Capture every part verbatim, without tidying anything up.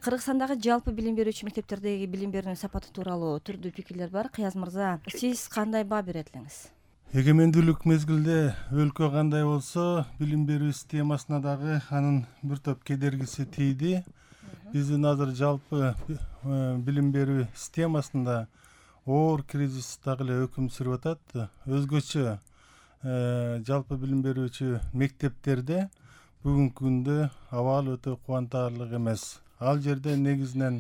Кыргызстандагы жалпы билим берүүчү мектептердеги билим берүүнүн сапаты тууралуу түрдүү пикирлер бар. Кыяз мырза, сиз кандай баа берет элеңиз? Эгемендүүлүк мезгилде өлкө кандай болсо, билим берүү системасына дагы анын бир топ кедергиси тийди. Биздин азыр жалпы билим берүү системасында оор кризис дагы эле өкүм сүрүп атат. Өзгөчө жалпы билим берүүчү мектептерде бүгүнкү күндө абал өтө кубантарлык эмес. Ал жерде негизинен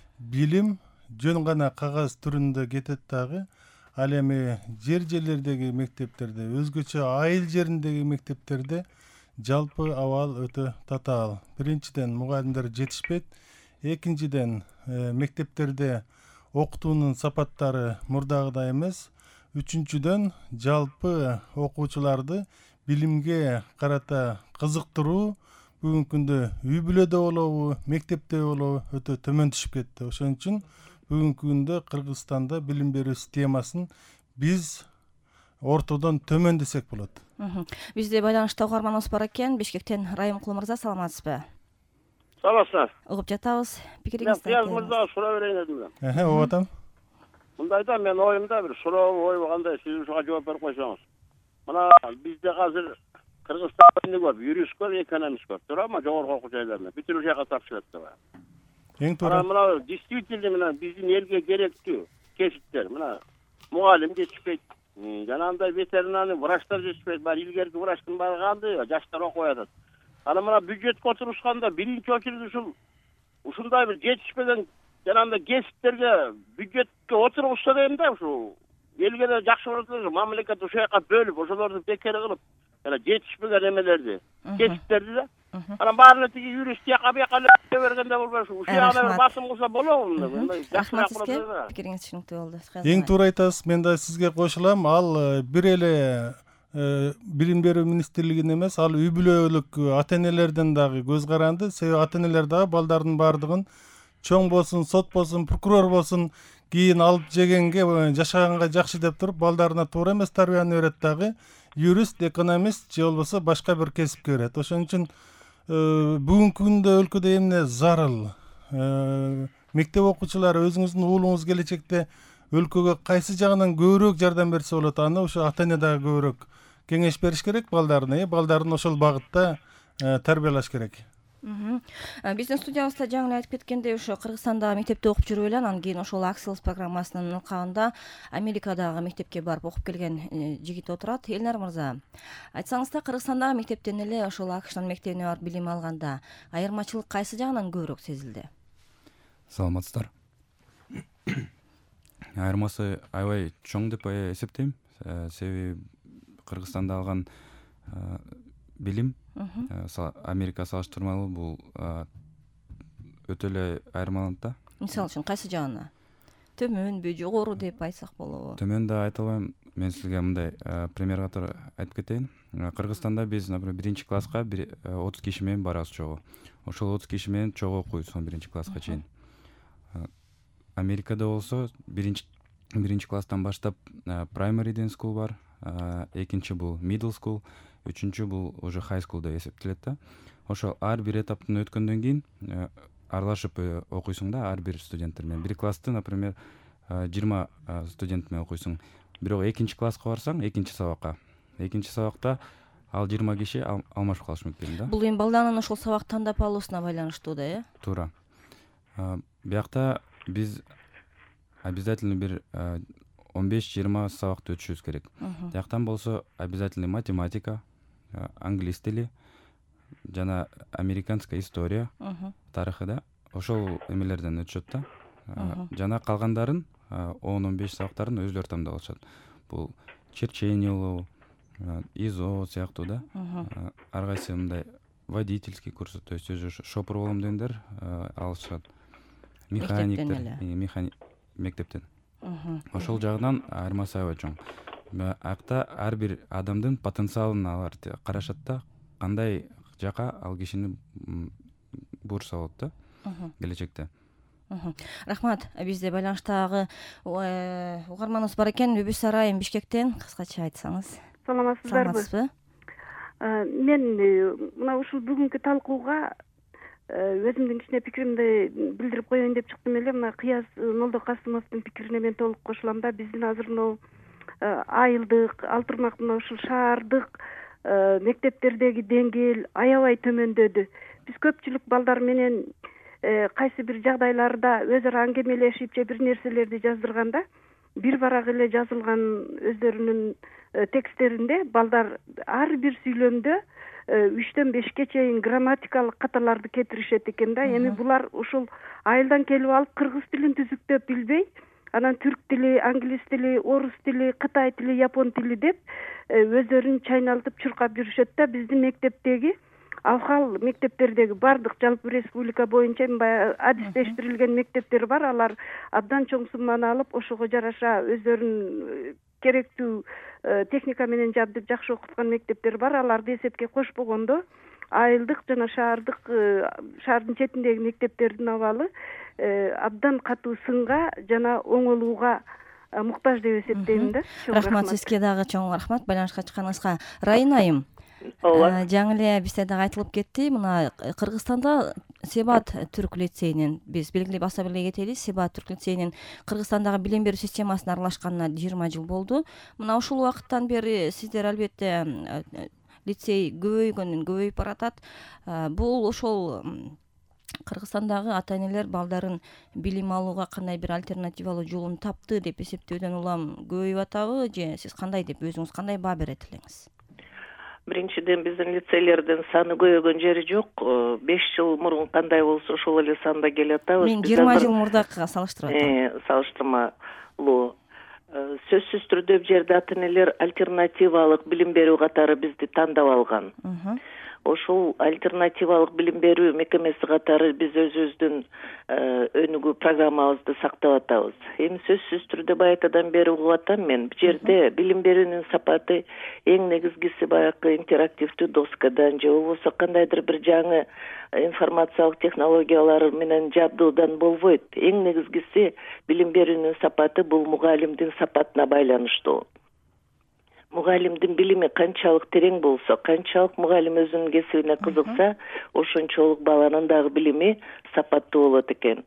билим жөн гана кагаз түрүндө кетет дагы. Ал эми жер жерлердеги мектептерде, өзгөчө айыл жериндеги мектептерде жалпы абал өтө татаал. Биринчиден мугалимдер жетишпейт. Экинчиден мектептерде окутуунун сапаттары мурдагыдай эмес. Үчүнчүдөн жалпы окуучуларды билимге карата кызыктыруу бүгүнкү күндө үй бүлөдө болобу, мектепте болобу өтө төмөн түшүп кетти. Ошон үчүн бүгүнкү күндө Кыргызстанда билим берүү системасын биз ортодон төмөн десек болот. Бизде байланышта угарманыбыз бар экен. Бишкектен Райымкул мырза, саламатсызбы? Саламатсыздар. Угуп жатабыз. Пикириңизди Кыяз мырзага суроо берейин дедим. Эhe, угуп атам. Мындайда мен оюмда бир суроо ой кандай, сиз ушуга жооп берип койсоңуз. Мына бизде азыр Кыргызстанда эмне көп? Юрист көп, экономист көп. Туурабы? Жогорку окуу жайларында бүтүрүү жакка тапшырат да. Эң туура. Мына действительно мына биздин элге керектүү кесиптер. Мына мугалим жетишпейт. Жанагындай ветеринарный врачтар жетишпейт. Бар илгерки врачтын баары калды, жаштар окуп атат. Ана мына бюджетке отурушканда биринчи очередь ушул ушундай бир жетишпеген жанагындай кесиптерге бюджетке отургузса дейм да, ушу элге да жакшы болот эле, мамлекет ушул жака бөлүп, ошолорду бекер кылып, жана жетишпеген эмелерди, кесиптерди да. Анан баарына тиги юрист жака бияка эле бергенде болбойт, ушул жагына бир басым кылса болобу? Мындай жакшыраак болот да. Пикириңиз түшүнүктүү болду. Эң туура айтасыз. Мен да сизге кошулам. Ал бир эле билим берүү министрлигинин эмес, ал үй бүлөлүк ата-энелерден дагы көз каранды. Себеби ата-энелер дагы балдардын баардыгын чоң болсун, сот болсун, прокурор болсун, кийин алып жегенге, жашаганга жакшы деп туруп, балдарына туура эмес тарбияны берет дагы. Юрист, экономист же болбосо башка бир кесипке берет. Ошон үчүн бүгүнкү күндө өлкөдө эмне зарыл? Мектеп окуучулары өзүңүздүн уулуңуз келечекте өлкөгө кайсы жагынан көбүрөөк жардам берсе болот, аны ошо ата-эне дагы көбүрөөк кеңеш бериш керек балдарына, балдарын ошол багытта тарбиялаш керек. Биздин студиябызда жаңы эле айтып кеткендей, ошо Кыргызстанда мектепте окуп жүрүп эле, анан кийин ошол Акселс программасынын ылкабында Америкадагы мектепке барып окуп келген жигит отурат. Элнар мырза, айтсаңыз да, Кыргызстандагы мектептен эле ошол АКШнын мектебине барып билим алганда айырмачылык кайсы жагынан көбүрөөк сезилди? Саламатсыздар. Айырмасы аябай чоң деп эсептейм. Себеби Кыргызстанда алган билим Америка салыштырмалуу бул өтө эле айырмаланат да. Мисалы үчүн кайсы жагына? Төмөнбү, жогору деп айтсак болобу? Төмөн да айта албайм. Мен сизге мындай пример катары айтып кетейин. Кыргызстанда биз, например, биринчи класска отуз киши менен барабыз чогуу. Ошол отуз киши менен чогуу окуйбуз он биринчи класска чейин. Америкада болсо биринчи биринчи класстан баштап primary деген скул бар, экинчи бул middle school, үчүнчү бул уже high school деп эсептелет да. Ошо ар бир этаптын өткөндөн кийин аралашып окуйсуң да, ар бир студенттер менен. Бир классты, например, жыйырма студент менен окуйсуң. Бирок экинчи класска барсаң, экинчи сабакка, экинчи сабакта ал жыйырма киши алмашып калышы мүмкүн да. Бул эми балданын ошол сабак тандап алуусуна байланыштуу да, э? Туура. Биякта биз обязательно бир он беш жыйырма сабакты өтүшүбүз керек. Жактан болсо обязательно математика, англис тили жана американская история, тарыхы да ошол эмелерден өтүшөт да. Жана калгандарын он он беш сабактарын өзүлөрү тандап алышат. Бул черченило, изо сыяктуу да. Ар кайсы мындай водительский курс, то есть өзү шопур болом дегендер алышат. Механиктер, механик мектептен. Ошол жагынан айырмасы аябай чоң. Акта ар бир адамдын потенциалын алар карашат да, кандай жака ал кишини бурса болот да келечекте. Рахмат. Бизде байланыштагы угарманыбыз бар экен. Үбүс Арайым Бишкектен, кыскача айтсаңыз. Саламатсыздарбы? Мен мына ушул бүгүнкү талкууга өзүмдүн кичине пикиримди билдирип коеюн деп чыктым эле. Мына Кыяз Молдокасымовдун пикирине мен толук кошулам да. Биздин азыр мынау айылдык, ал турмактуу мына ушул шаардык мектептердеги деңгээл аябай төмөндөдү. Биз көпчүлүк балдар менен кайсы бир жагдайларда өз ара аңгемелешип же бир нерселерди жаздырганда бир барак эле жазылган өздөрүнүн тексттеринде балдар ар бир сүйлөмдө үчтөн бешке чейин грамматикалык каталарды кетиришет экен да. Эми булар ушул айылдан келип алып кыргыз тилин түзүктөп билбей, анан түрк тили, англис тили, орус тили, кытай тили, япон тили деп өздөрүн чайналтып чуркап жүрүшөт да. Биздин мектептеги Алхал мектептердеги бардык жалпы республика боюнча баягы адистештирилген мектептер бар. Алар абдан чоң сумманы алып, ошого жараша өздөрүн керектүү техника менен жабдып жакшы окуткан мектептер бар. Аларды эсепке кошпогондо айылдык жана шаардык, шаардын четиндеги мектептердин абалы абдан катуу сынга жана оңолууга муктаж деп эсептейм да. Рахмат, сизге дагы чоң рахмат байланышка чыкканыңызга. Райын айым, жаңы эле бизде дагы айтылып кетти, мына Кыргызстанда Себат түрк лицейинин биз белгилей баса беле кетели. Себат түрк лицейинин Кыргызстандагы билим берүү системасына аралашканына жыйырма жыл болду. Мына ушул убакыттан бери сиздер албетте лицей көбөйгөнүн көбөйүп баратат. Бул ошол Кыргызстандагы ата энелер балдарын билим алууга кандай бир альтернативалуу жолун тапты деп эсептөөдөн улам көбөйүп атабы, же сиз кандай деп өзүңүз кандай баа берет элеңиз? Биринчиден биздин лицейлердин саны көбөйгөн жери жок. беш жыл мурун кандай болсо ошол эле санда келатабыз. Мен жыйырма жыл мурдакыга салыштырып атам. Салыштырмалуу. Сөзсүз түрдө бул жерде ата энелер альтернативалык билим берүү катары бизди тандап алган. Ошол альтернативалык билим берүү мекемеси катары биз өзүбүздүн өнүгүү программабызды сактап атабыз. Эми сөзсүз түрдө баятадан бери угуп атам мен. Бул жерде билим берүүнүн сапаты эң негизгиси баягы интерактивдүү доскадан же болбосо кандайдыр бир жаңы информациялык технологиялар менен жабдуудан болбойт. Эң негизгиси билим берүүнүн сапаты бул мугалимдин сапатына байланыштуу. Мугалимдин билими канчалык терең болсо, канчалык мугалим өзүнүн кесибине кызыкса, ошончолук баланын дагы билими сапаттуу болот экен.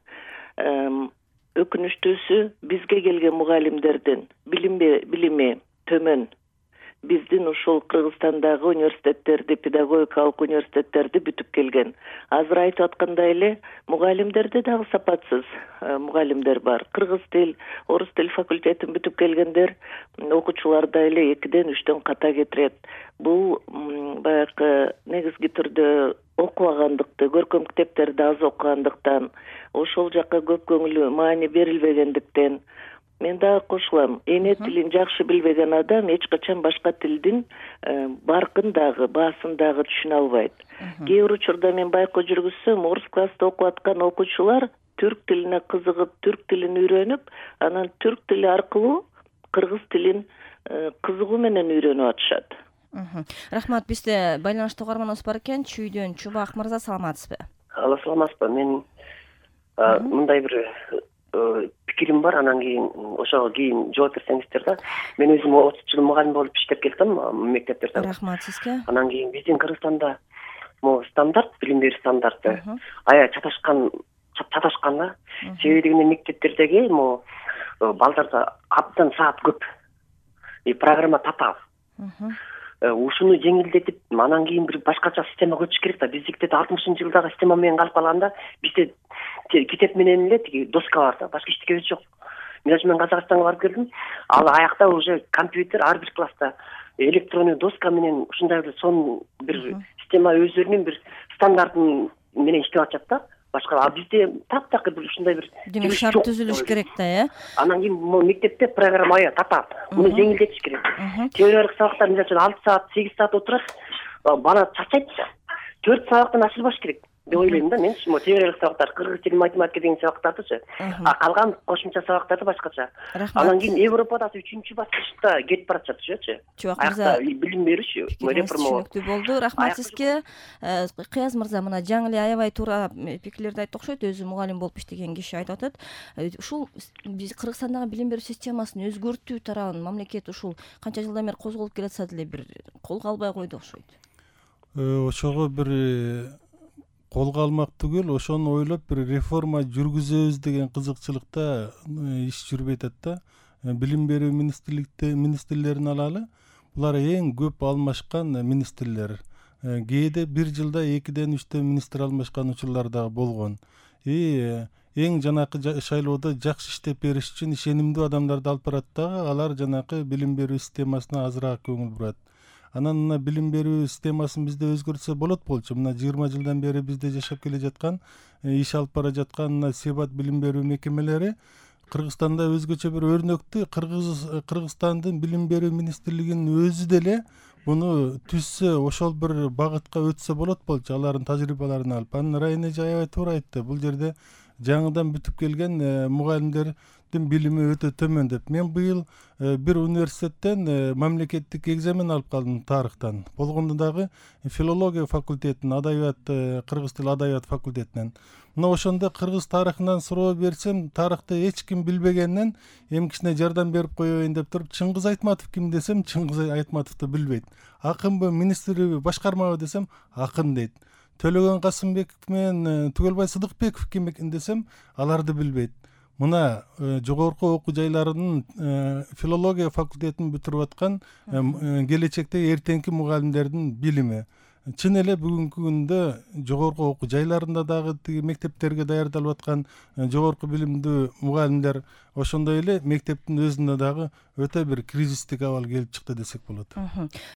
Өкүнүчтүүсү, бизге келген мугалимдердин билими төмөн. Биздин ушул Кыргызстандагы университеттерди, педагогикалык университеттерди бүтүп келген. Азыр айтып аткандай эле мугалимдерде дагы сапатсыз мугалимдер бар. Кыргыз тил, орус тил факультетин бүтүп келгендер окуучуларда эле экиден үчтөн ката кетирет. Бул баягы негизги түрдө окубагандыкты, көркөм китептерди аз окугандыктан, ошол жакка көп көңүл маани берилбегендиктен. Мен дагы кошулам. Эне тилин жакшы билбеген адам эч качан башка тилдин баркын дагы, баасын дагы түшүнө албайт. Кээ бир учурда мен байкоо жүргүзсөм, орус класста окуп аткан окуучулар түрк тилине кызыгып, түрк тилин үйрөнүп, анан түрк тили аркылуу кыргыз тилин кызыгуу менен үйрөнүп атышат. Рахмат, бизде байланышта угарманыбыз бар экен. Чүйдөн Чубак мырза, саламатсызбы? Алла, саламатсызбы. Мен мындай бир пикирим бар, анан кийин ошого кийин жооп берсеңиздер да. Мен өзүм отуз жыл мугалим болуп иштеп келдим мектептерде. Рахмат сизге. Анан кийин биздин Кыргызстанда могу стандарт, билим берүү стандарты аябай чаташкан, чаташкан да. Себеби дегенде мектептердеги могу балдарда абдан саат көп. И программа татаал. Ушуну жеңилдетип, анан кийин бир башкача система көчүш керек да. Биздикте алтымышынчы жылдагы система менен калып калганда, бизде китеп менен эле тиги доска бар да, башка эчтекебиз жок. Мен мен Казакстанга барып келдим. Ал аякта уже компьютер ар бир класста электронный доска менен ушундай бир сон бир система өздөрүнүн бир стандартын менен иштеп атышат да. Башка а бизде таптакыр бир ушундай бир демек шарт түзүлүш керек да, э? Анан кийин мектепте программа ая татаал. Муну жеңилдетиш керек. Теориялык сабактар мисалы алты саат, сегиз саат отурат, бала чачайт. төрт сабактан ашырбаш керек деп ойлойм да мен. Теориялык сабактар, кыргыз тили, математика деген сабактардычы. А калган кошумча сабактарды башкача. Анан кийин Европада үчүнчү баскычта кетип баратышатчы. Чубак мырза, билим берүүчү реформа болду. Рахмат сизге. Кыяз мырза, мына жаңы эле аябай туура пикирлерди айтты окшойт. Өзү мугалим болуп иштеген киши айтып атат. Ушул биз Кыргызстандагы билим берүү системасын өзгөртүү тарабын мамлекет ушул канча жылдан бери козголуп келатса деле бир колго албай койду окшойт. Ошого бир колго алмак түгел ошону ойлоп бир реформа жүргүзөбүз деген кызыкчылыкта иш жүрбөй атат да. Билим берүү министрликте министрлерин алалы, булар эң көп алмашкан министрлер. Кээде бир жылда экиден үчтөн министр алмашкан учурлар дагы болгон. И эң жанакы шайлоодо жакшы иштеп бериш үчүн ишенимдүү адамдарды алып барат дагы, алар жанакы билим берүү системасына азыраак көңүл бурат. Анан мына билим берүү системасын бизде өзгөртсө болот болчу. Мына жыйырма жылдан бери бизде жашап келе жаткан, иш алып бара жаткан мына Себат билим берүү мекемелери Кыргызстанда өзгөчө бир өрнөктүү. Кыргыз Кыргызстандын билим берүү министрлигинин өзү деле буну түзсө, ошол бир багытка өтсө болот болчу, алардын тажрыйбаларын алып. Анын Райне аябай туура айтты. Бул жерде жаңыдан бүтүп келген мугалимдердин билими өтө төмөн деп. Мен быйыл бир университеттен мамлекеттик экзамен алып калдым тарыхтан. Болгондо дагы филология факультетинин, адабият, кыргыз тили адабият факультетинен. Мына ошондо кыргыз тарыхынан суроо берсем, тарыхты эч ким билбегеннен эми кичине жардам берип коеюн деп туруп, Чыңгыз Айтматов ким десем, Чыңгыз Айтматовду билбейт. Акынбы, министрби, башкармабы десем, акын дейт. Төлөгөн Касымбеков менен Түгөлбай Сыдыкбеков ким экен десем, аларды билбейт. Мына жогорку окуу жайларынын филология факультетин бүтүрүп аткан келечекте эртеңки мугалимдердин билими. Чын эле бүгүнкү күндө жогорку окуу жайларында дагы тиги мектептерге даярдалып аткан жогорку билимдүү мугалимдер, ошондой эле мектептин өзүндө дагы өтө бир кризистик абал келип чыкты десек болот.